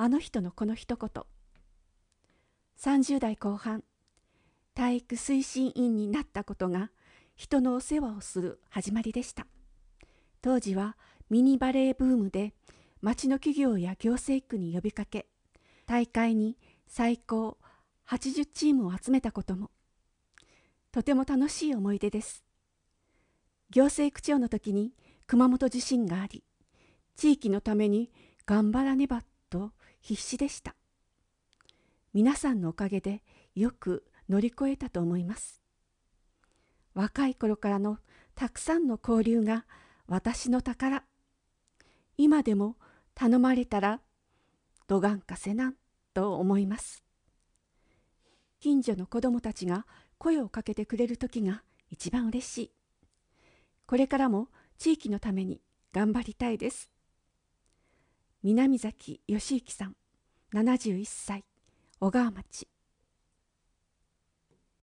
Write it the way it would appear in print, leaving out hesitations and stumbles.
あの人のこの一言。30代後半、体育推進員になったことが人のお世話をする始まりでした。当時はミニバレーブームで町の企業や行政区に呼びかけ、大会に最高80チームを集めたこともとても楽しい思い出です。行政区長の時に熊本地震があり、地域のために頑張らねばと必死でした。皆さんのおかげでよく乗り越えたと思います。若い頃からのたくさんの交流が私の宝。今でも頼まれたらどがんかせなんと思います。近所の子どもたちが声をかけてくれる時が一番嬉しい。これからも地域のために頑張りたいです。南崎義之さん、71歳、小川町。